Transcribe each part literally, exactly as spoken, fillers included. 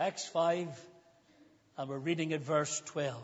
Acts five, and we're reading at verse twelve.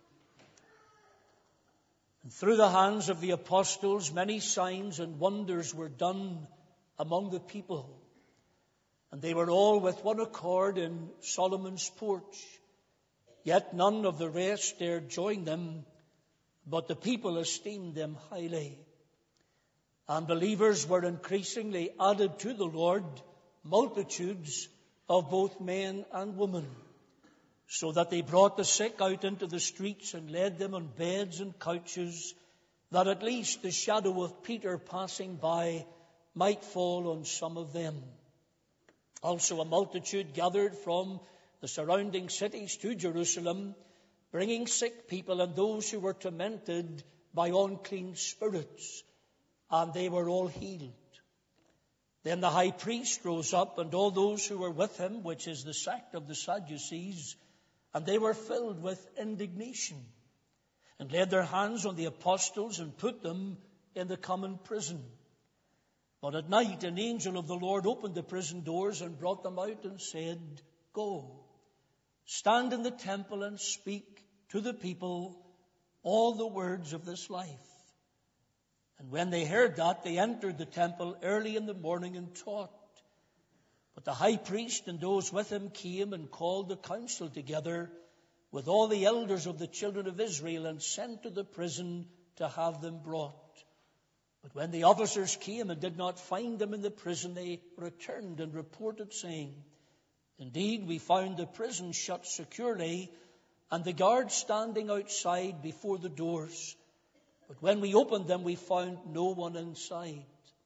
And through the hands of the apostles, many signs and wonders were done among the people. And they were all with one accord in Solomon's porch. Yet none of the rest dared join them, but the people esteemed them highly. And believers were increasingly added to the Lord, multitudes of both men and women, so that they brought the sick out into the streets and laid them on beds and couches, that at least the shadow of Peter passing by might fall on some of them. Also a multitude gathered from the surrounding cities to Jerusalem, bringing sick people and those who were tormented by unclean spirits, and they were all healed. Then the high priest rose up, and all those who were with him, which is the sect of the Sadducees, and they were filled with indignation, and laid their hands on the apostles and put them in the common prison. But at night an angel of the Lord opened the prison doors and brought them out and said, "Go, stand in the temple and speak to the people all the words of this life." And when they heard that, they entered the temple early in the morning and taught. But the high priest and those with him came and called the council together with all the elders of the children of Israel, and sent to the prison to have them brought. But when the officers came and did not find them in the prison, they returned and reported, saying, "Indeed, we found the prison shut securely, and the guards standing outside before the doors. But when we opened them, we found no one inside."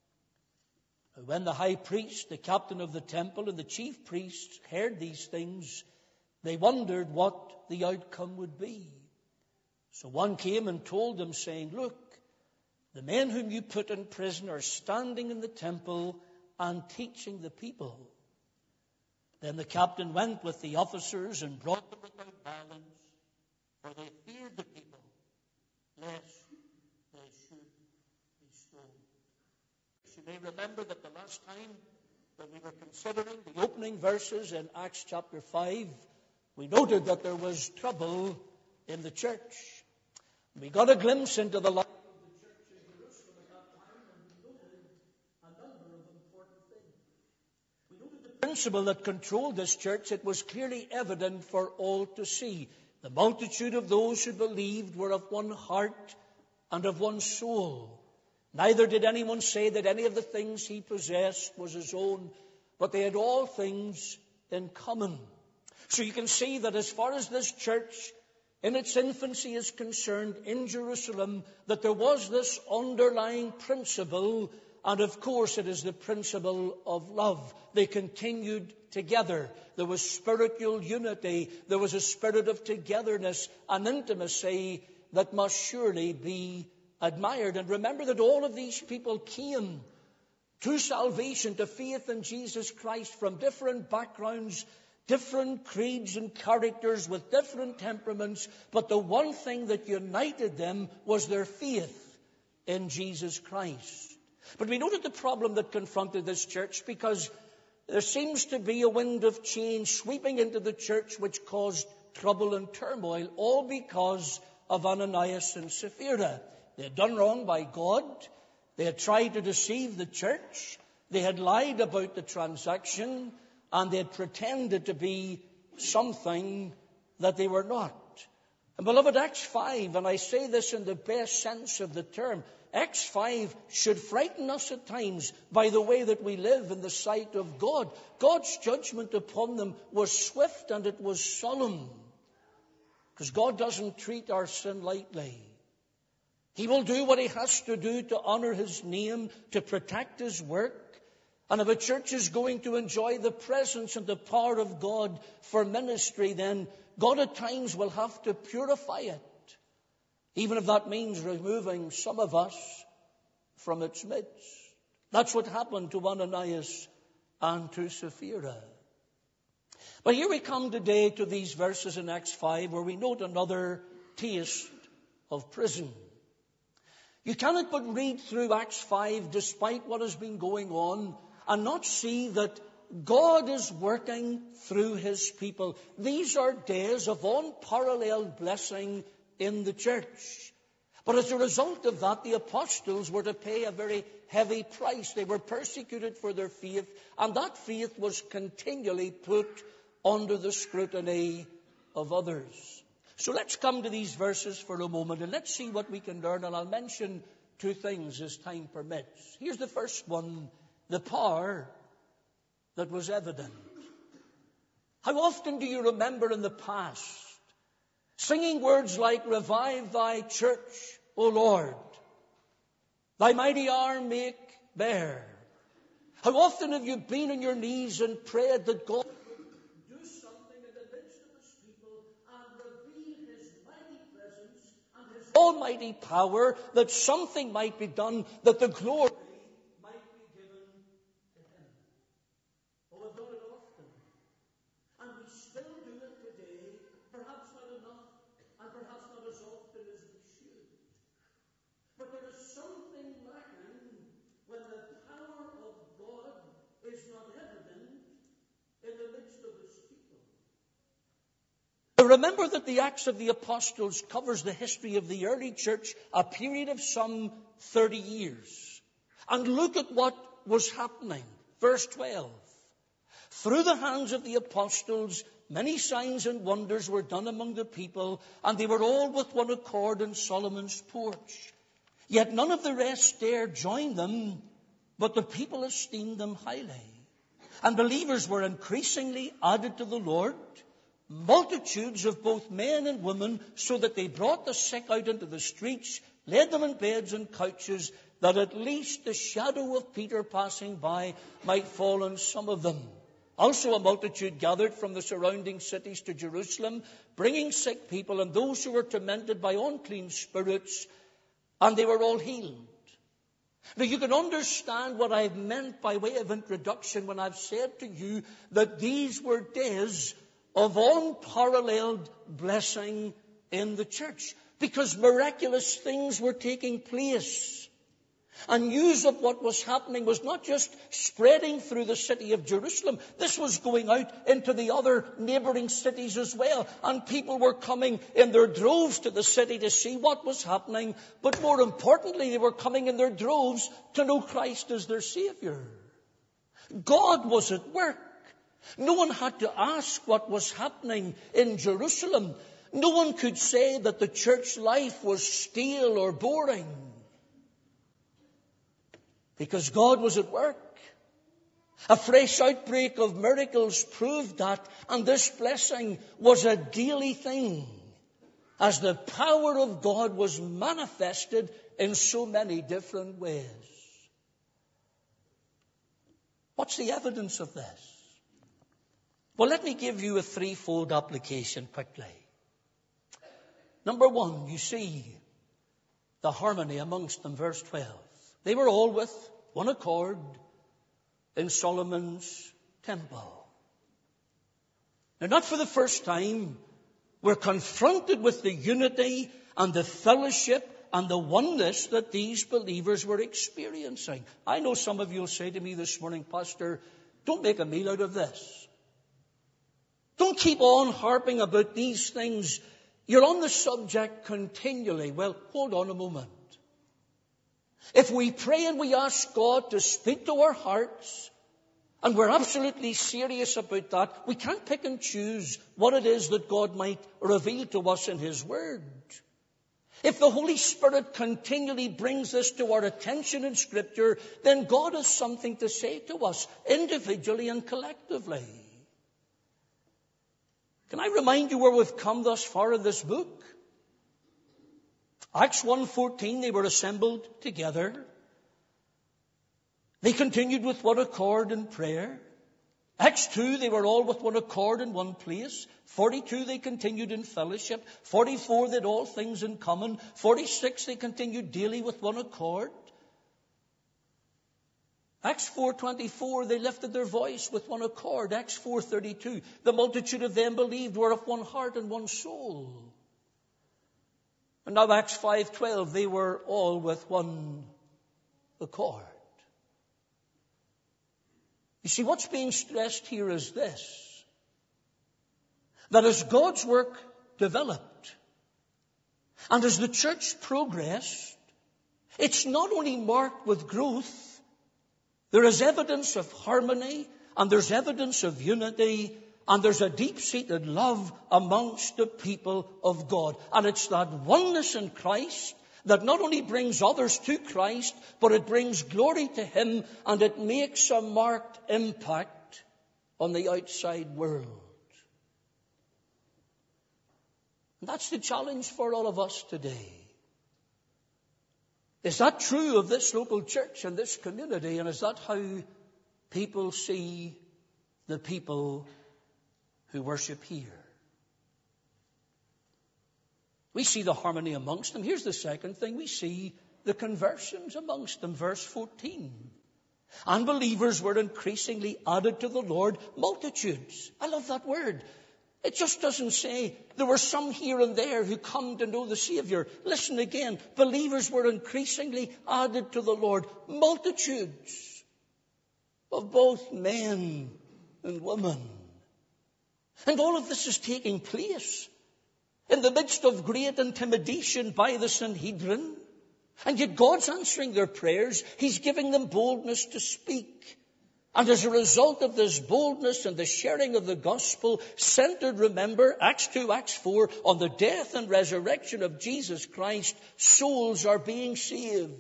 And when the high priest, the captain of the temple, and the chief priests heard these things, they wondered what the outcome would be. So one came and told them, saying, "Look, the men whom you put in prison are standing in the temple and teaching the people." Then the captain went with the officers and brought them without violence, for they feared the people, lest they should be stoned. You may remember that the last time when we were considering the opening verses in Acts chapter five, we noted that there was trouble in the church. We got a glimpse into the life principle that controlled this church. It was clearly evident for all to see. The multitude of those who believed were of one heart and of one soul. Neither did anyone say that any of the things he possessed was his own, but they had all things in common. So you can see that as far as this church in its infancy is concerned in Jerusalem, that there was this underlying principle. And of course, it is the principle of love. They continued together. There was spiritual unity. There was a spirit of togetherness and intimacy that must surely be admired. And remember that all of these people came to salvation, to faith in Jesus Christ, from different backgrounds, different creeds and characters, with different temperaments. But the one thing that united them was their faith in Jesus Christ. But we noted the problem that confronted this church, because there seems to be a wind of change sweeping into the church which caused trouble and turmoil, all because of Ananias and Sapphira. They had done wrong by God. They had tried to deceive the church. They had lied about the transaction, and they had pretended to be something that they were not. And beloved, Acts five, and I say this in the best sense of the term, Acts five should frighten us at times by the way that we live in the sight of God. God's judgment upon them was swift and it was solemn, because God doesn't treat our sin lightly. He will do what he has to do to honor his name, to protect his work. And if a church is going to enjoy the presence and the power of God for ministry, then God at times will have to purify it, even if that means removing some of us from its midst. That's what happened to Ananias and to Sapphira. But here we come today to these verses in Acts five, where we note another taste of prison. You cannot but read through Acts five, despite what has been going on, and not see that God is working through his people. These are days of unparalleled blessing in the church. But as a result of that, the apostles were to pay a very heavy price. They were persecuted for their faith, and that faith was continually put under the scrutiny of others. So let's come to these verses for a moment, and let's see what we can learn. And I'll mention two things as time permits. Here's the first one: the power that was evident. How often do you remember in the past singing words like, "Revive thy church, O Lord, thy mighty arm make bare"? How often have you been on your knees and prayed that God would do something in the midst of his people and reveal his mighty presence and his almighty power, that something might be done, that the glory might be given to him? Oh, we've done it often, and we still do it today, perhaps not enough, and perhaps not as often as we should. But there is something lacking when the power of God is not evident in the midst of his people. Now remember that the Acts of the Apostles covers the history of the early church, a period of some thirty years. And look at what was happening. Verse twelve. Through the hands of the apostles, many signs and wonders were done among the people, and they were all with one accord in Solomon's porch. Yet none of the rest dared join them, but the people esteemed them highly. And believers were increasingly added to the Lord, multitudes of both men and women, so that they brought the sick out into the streets, laid them in beds and couches, that at least the shadow of Peter passing by might fall on some of them. Also a multitude gathered from the surrounding cities to Jerusalem, bringing sick people and those who were tormented by unclean spirits, and they were all healed. Now you can understand what I've meant by way of introduction when I've said to you that these were days of unparalleled blessing in the church, because miraculous things were taking place. And news of what was happening was not just spreading through the city of Jerusalem. This was going out into the other neighboring cities as well. And people were coming in their droves to the city to see what was happening. But more importantly, they were coming in their droves to know Christ as their Savior. God was at work. No one had to ask what was happening in Jerusalem. No one could say that the church life was stale or boring, because God was at work. A fresh outbreak of miracles proved that, and this blessing was a daily thing as the power of God was manifested in so many different ways. What's the evidence of this? Well, let me give you a threefold application quickly. Number one, you see the harmony amongst them, verse twelve. They were all with one accord in Solomon's temple. Now, not for the first time, we're confronted with the unity and the fellowship and the oneness that these believers were experiencing. I know some of you will say to me this morning, "Pastor, don't make a meal out of this. Don't keep on harping about these things. You're on the subject continually." Well, hold on a moment. If we pray and we ask God to speak to our hearts, and we're absolutely serious about that, we can't pick and choose what it is that God might reveal to us in His Word. If the Holy Spirit continually brings this to our attention in Scripture, then God has something to say to us individually and collectively. Can I remind you where we've come thus far in this book? Acts one fourteen, they were assembled together. They continued with one accord in prayer. Acts two, they were all with one accord in one place. forty-two, they continued in fellowship. forty-four, they had all things in common. forty-six, they continued daily with one accord. Acts four twenty-four, they lifted their voice with one accord. Acts four thirty-two, the multitude of them believed, were of one heart and one soul. And now Acts five twelve, they were all with one accord. You see, what's being stressed here is this, that as God's work developed, and as the church progressed, it's not only marked with growth, there is evidence of harmony, and there's evidence of unity, and there's a deep-seated love amongst the people of God. And it's that oneness in Christ that not only brings others to Christ, but it brings glory to Him, and it makes a marked impact on the outside world. And that's the challenge for all of us today. Is that true of this local church and this community? And is that how people see the people who worship here? We see the harmony amongst them. Here's the second thing. We see the conversions amongst them. Verse fourteen. And believers were increasingly added to the Lord, multitudes. I love that word. It just doesn't say there were some here and there who come to know the Savior. Listen again. Believers were increasingly added to the Lord, multitudes of both men and women. And all of this is taking place in the midst of great intimidation by the Sanhedrin. And yet God's answering their prayers. He's giving them boldness to speak. And as a result of this boldness and the sharing of the gospel, centered, remember, Acts two, Acts four, on the death and resurrection of Jesus Christ, souls are being saved.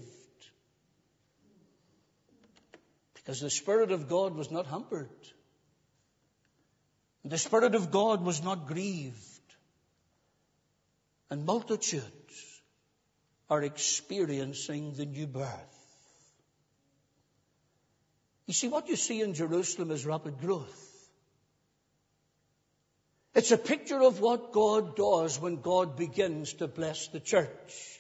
Because the Spirit of God was not hampered. The Spirit of God was not grieved. And multitudes are experiencing the new birth. You see, what you see in Jerusalem is rapid growth. It's a picture of what God does when God begins to bless the church.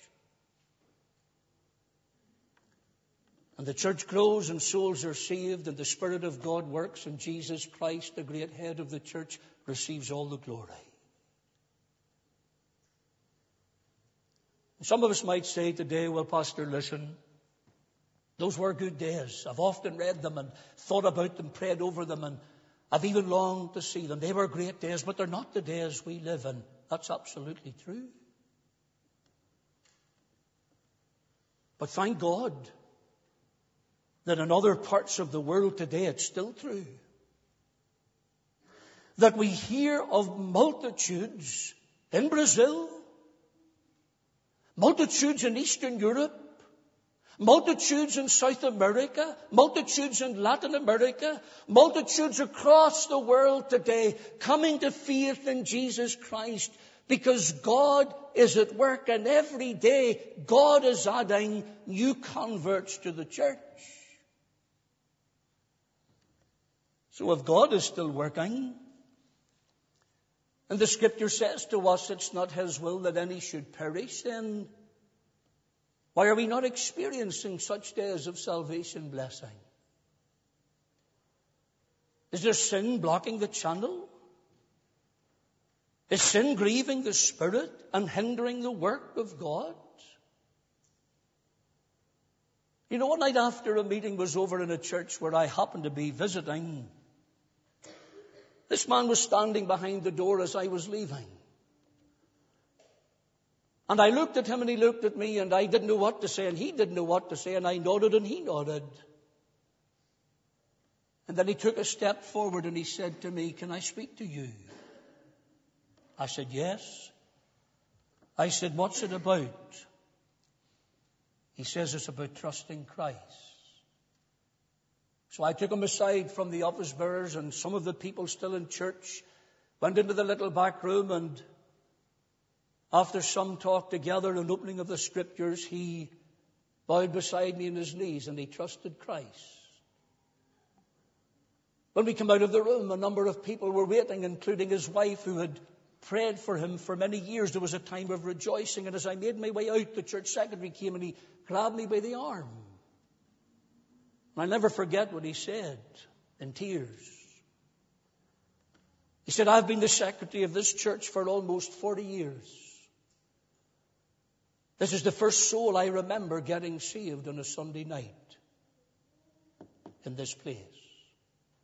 And the church grows and souls are saved and the Spirit of God works and Jesus Christ, the great head of the church, receives all the glory. Some of us might say today, well, Pastor, listen, those were good days. I've often read them and thought about them, prayed over them, and I've even longed to see them. They were great days, but they're not the days we live in. That's absolutely true. But thank God that in other parts of the world today it's still true. That we hear of multitudes in Brazil, multitudes in Eastern Europe, multitudes in South America, multitudes in Latin America, multitudes across the world today coming to faith in Jesus Christ because God is at work and every day God is adding new converts to the church. So if God is still working, and the Scripture says to us it's not His will that any should perish, then why are we not experiencing such days of salvation blessing? Is there sin blocking the channel? Is sin grieving the Spirit and hindering the work of God? You know, one night after a meeting was over in a church where I happened to be visiting, this man was standing behind the door as I was leaving. And I looked at him and he looked at me and I didn't know what to say and he didn't know what to say and I nodded and he nodded. And then he took a step forward and he said to me, "Can I speak to you?" I said, "Yes." I said, "What's it about?" He says, "It's about trusting Christ." So I took him aside from the office bearers and some of the people still in church, went into the little back room, and after some talk together and opening of the Scriptures, he bowed beside me on his knees and he trusted Christ. When we came out of the room, a number of people were waiting, including his wife who had prayed for him for many years. There was a time of rejoicing, and as I made my way out, the church secretary came and he grabbed me by the arm. And I'll never forget what he said in tears. He said, "I've been the secretary of this church for almost forty years. This is the first soul I remember getting saved on a Sunday night in this place."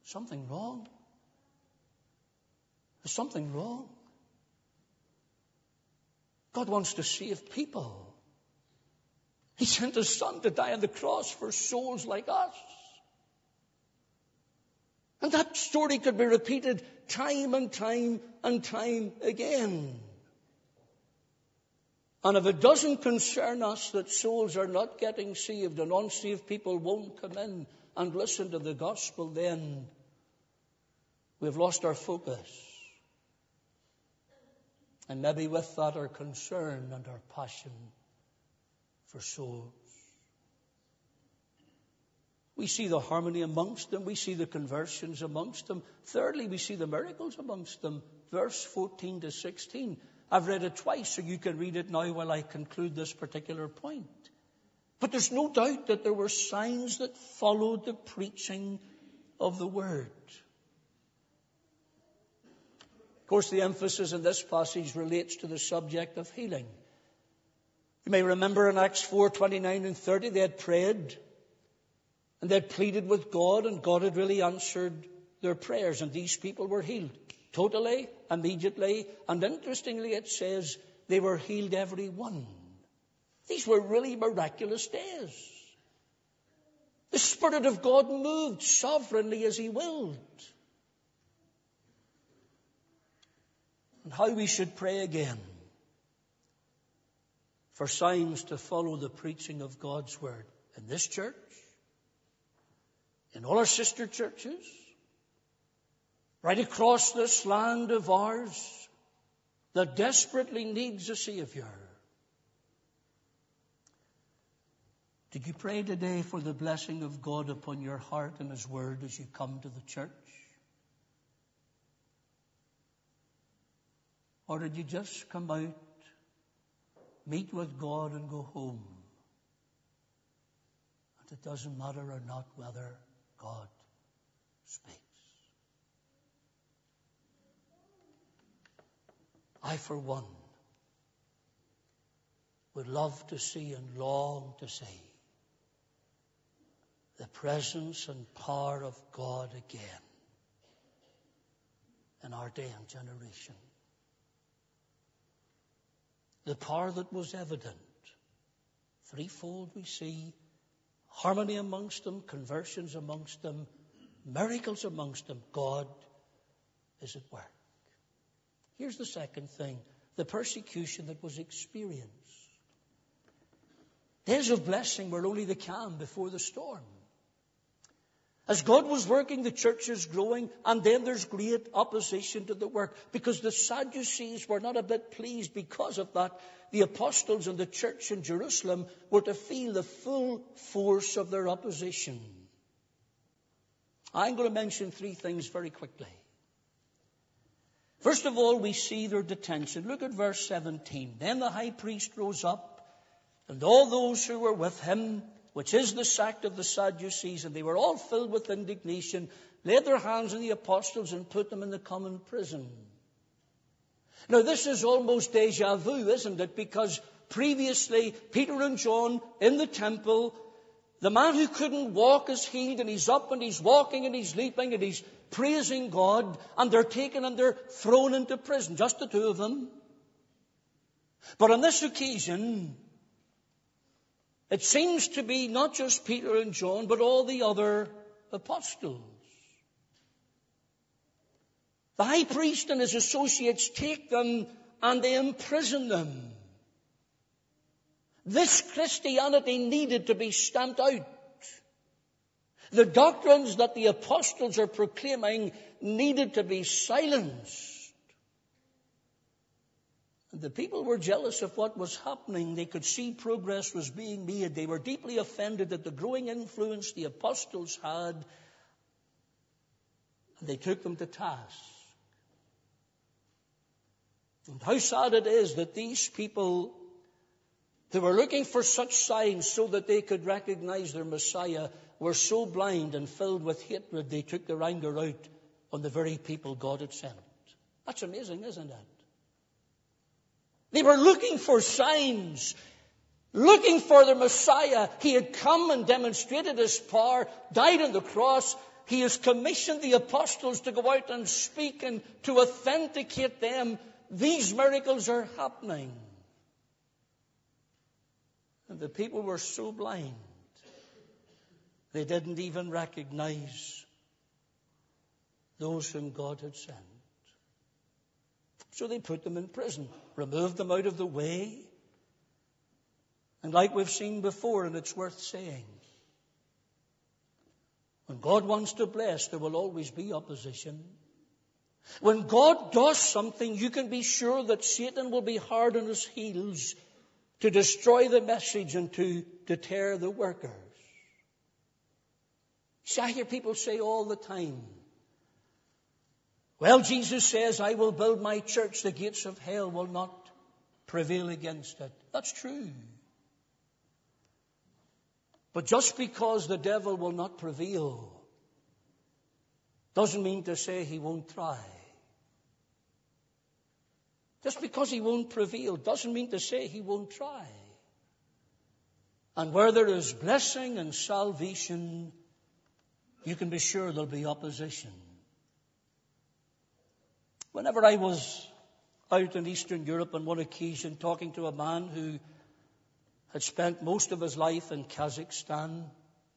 something wrong. There's something wrong. God wants to save people. He sent His Son to die on the cross for souls like us. And that story could be repeated time and time and time again. And if it doesn't concern us that souls are not getting saved and unsaved people won't come in and listen to the gospel, then we've lost our focus. And maybe with that our concern and our passion for souls. We see the harmony amongst them. We see the conversions amongst them. Thirdly, we see the miracles amongst them. Verse fourteen to sixteen. I've read it twice, so you can read it now while I conclude this particular point. But there's no doubt that there were signs that followed the preaching of the word. Of course, the emphasis in this passage relates to the subject of healing. You may remember in Acts four, twenty-nine and thirty, they had prayed and they had pleaded with God, and God had really answered their prayers, and these people were healed totally, immediately, and interestingly it says they were healed every one. These were really miraculous days. The Spirit of God moved sovereignly as He willed. And how we should pray again for signs to follow the preaching of God's word in this church, in all our sister churches, right across this land of ours that desperately needs a Savior. Did you pray today for the blessing of God upon your heart and His word as you come to the church? Or did you just come out, meet with God and go home? And it doesn't matter or not whether God speaks. I, for one, would love to see and long to see the presence and power of God again in our day and generation. The power that was evident. Threefold we see. Harmony amongst them, conversions amongst them, miracles amongst them. God is at work. Here's the second thing. The persecution that was experienced. Days of blessing were only the calm before the storm. As God was working, the church is growing, and then there's great opposition to the work, because the Sadducees were not a bit pleased because of that. The apostles and the church in Jerusalem were to feel the full force of their opposition. I'm going to mention three things very quickly. First of all, we see their detention. Look at verse seventeen. Then the high priest rose up, and all those who were with him, which is the sect of the Sadducees, and they were all filled with indignation, laid their hands on the apostles and put them in the common prison. Now, this is almost deja vu, isn't it? Because previously, Peter and John in the temple, the man who couldn't walk is healed, and he's up and he's walking and he's leaping and he's praising God, and they're taken and they're thrown into prison, just the two of them. But on this occasion, it seems to be not just Peter and John, but all the other apostles. The high priest and his associates take them and they imprison them. This Christianity needed to be stamped out. The doctrines that the apostles are proclaiming needed to be silenced. The people were jealous of what was happening. They could see progress was being made. They were deeply offended at the growing influence the apostles had. And they took them to task. And how sad it is that these people, they were looking for such signs so that they could recognize their Messiah, were so blind and filled with hatred they took their anger out on the very people God had sent. That's amazing, isn't it? They were looking for signs, looking for their Messiah. He had come and demonstrated His power, died on the cross. He has commissioned the apostles to go out and speak and to authenticate them. These miracles are happening. And the people were so blind, they didn't even recognize those whom God had sent. So they put them in prison, removed them out of the way. And like we've seen before, and it's worth saying, when God wants to bless, there will always be opposition. When God does something, you can be sure that Satan will be hard on his heels to destroy the message and to deter the workers. See, I hear people say all the time, well, Jesus says, I will build my church, the gates of hell will not prevail against it. That's true. But just because the devil will not prevail doesn't mean to say he won't try. Just because he won't prevail doesn't mean to say he won't try. And where there is blessing and salvation, you can be sure there'll be opposition. Whenever I was out in Eastern Europe on one occasion talking to a man who had spent most of his life in Kazakhstan,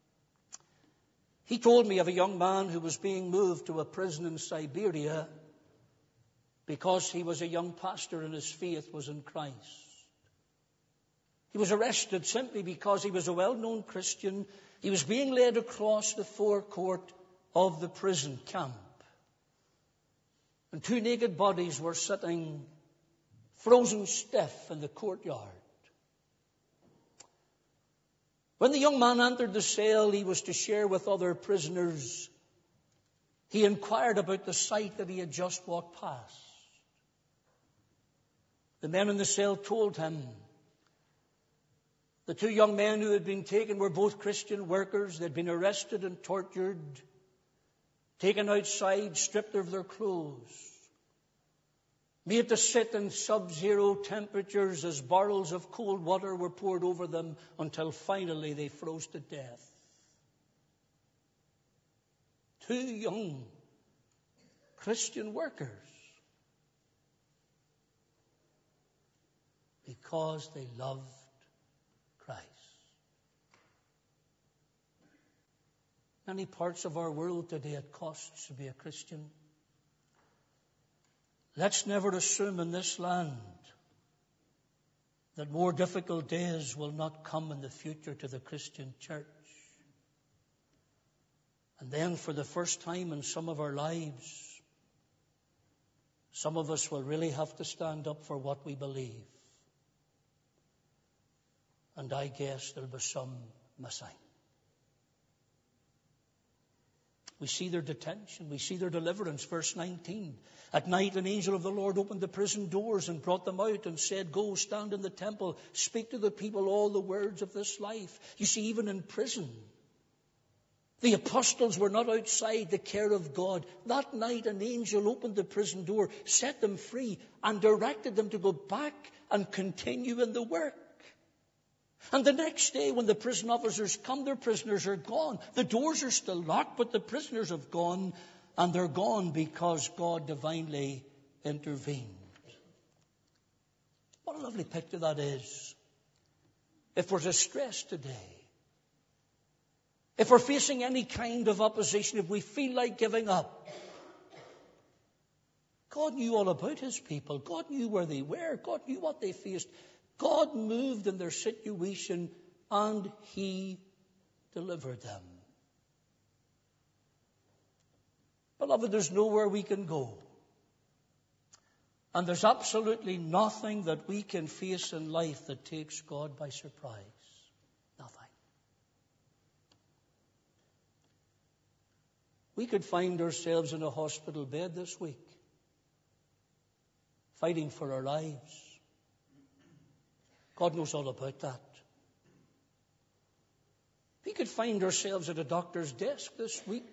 he told me of a young man who was being moved to a prison in Siberia because he was a young pastor and his faith was in Christ. He was arrested simply because he was a well-known Christian. He was being led across the forecourt of the prison camp. And two naked bodies were sitting frozen stiff in the courtyard. When the young man entered the cell he was to share with other prisoners, he inquired about the sight that he had just walked past. The men in the cell told him the two young men who had been taken were both Christian workers. They'd been arrested and tortured, taken outside, stripped of their clothes, made to sit in sub-zero temperatures as barrels of cold water were poured over them until finally they froze to death. Two young Christian workers, because they loved Christ. Many parts of our world today it costs to be a Christian. Let's never assume in this land that more difficult days will not come in the future to the Christian church. And then for the first time in some of our lives, some of us will really have to stand up for what we believe. And I guess there'll be some missing. We see their detention. We see their deliverance. Verse nineteen. At night an angel of the Lord opened the prison doors and brought them out and said, go, stand in the temple, speak to the people all the words of this life. You see, even in prison, the apostles were not outside the care of God. That night an angel opened the prison door, set them free, and directed them to go back and continue in the work. And the next day when the prison officers come, their prisoners are gone. The doors are still locked, but the prisoners have gone, and they're gone because God divinely intervened. What a lovely picture that is. If we're distressed today, if we're facing any kind of opposition, if we feel like giving up, God knew all about his people. God knew where they were. God knew what they faced. God moved in their situation and he delivered them. Beloved, there's nowhere we can go. And there's absolutely nothing that we can face in life that takes God by surprise. Nothing. We could find ourselves in a hospital bed this week, fighting for our lives. God knows all about that. We could find ourselves at a doctor's desk this week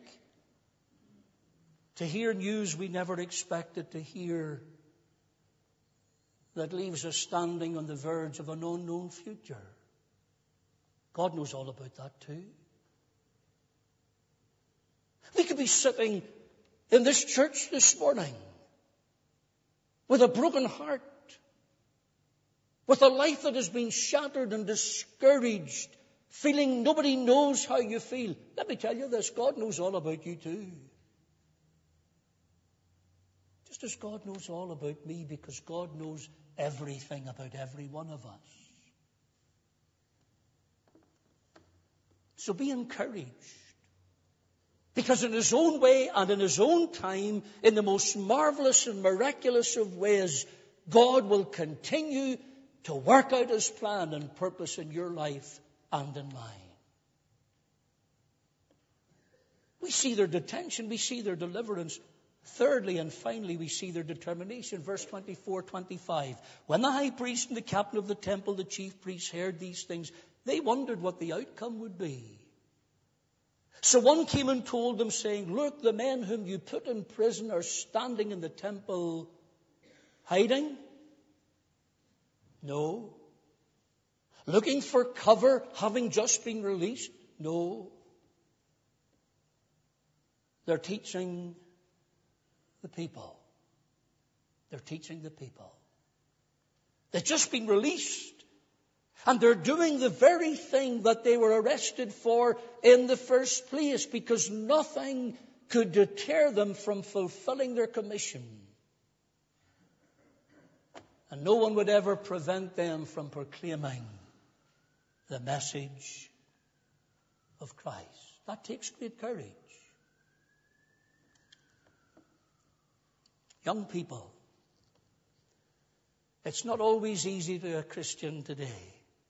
to hear news we never expected to hear that leaves us standing on the verge of an unknown future. God knows all about that too. We could be sitting in this church this morning with a broken heart, with a life that has been shattered and discouraged, feeling nobody knows how you feel. Let me tell you this, God knows all about you too. Just as God knows all about me, because God knows everything about every one of us. So be encouraged. Because in His own way and in His own time, in the most marvelous and miraculous of ways, God will continue to work out His plan and purpose in your life and in mine. We see their detention, we see their deliverance. Thirdly and finally, we see their determination. Verse twenty-four, twenty-five. When the high priest and the captain of the temple, the chief priests, heard these things, they wondered what the outcome would be. So one came and told them, saying, look, the men whom you put in prison are standing in the temple hiding? No. Looking for cover, having just been released? No. They're teaching the people. They're teaching the people. They've just been released. And they're doing the very thing that they were arrested for in the first place, because nothing could deter them from fulfilling their commission. And no one would ever prevent them from proclaiming the message of Christ. That takes great courage. Young people, it's not always easy to be a Christian today.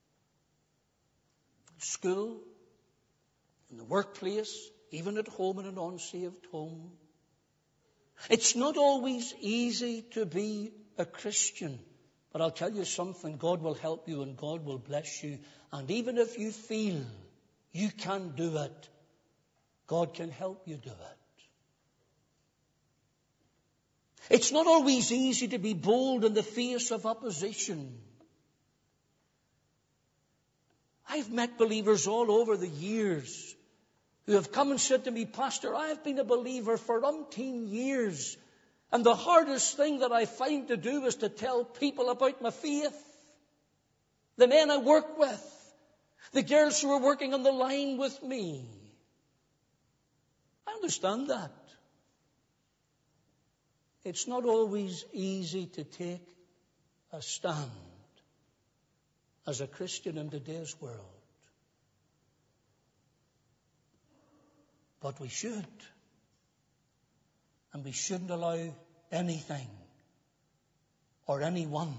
School, in the workplace, even at home in an unsaved home. It's not always easy to be a Christian. But I'll tell you something, God will help you and God will bless you. And even if you feel you can't do it, God can help you do it. It's not always easy to be bold in the face of opposition. I've met believers all over the years who have come and said to me, Pastor, I've been a believer for umpteen years, and the hardest thing that I find to do is to tell people about my faith. The men I work with, the girls who are working on the line with me. I understand that. It's not always easy to take a stand as a Christian in today's world. But we should. And we shouldn't allow anything or anyone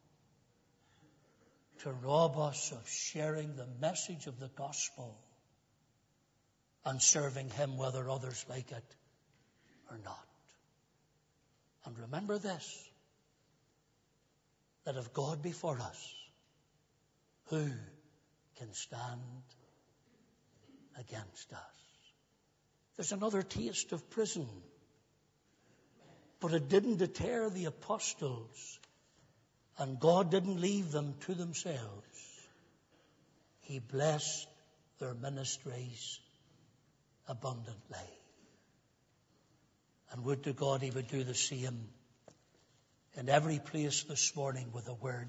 to rob us of sharing the message of the gospel and serving Him whether others like it or not. And remember this, that if God be for us, who can stand against us? There's another taste of prison. But it didn't deter the apostles. And God didn't leave them to themselves. He blessed their ministries abundantly. And would to God He would do the same in every place this morning with a word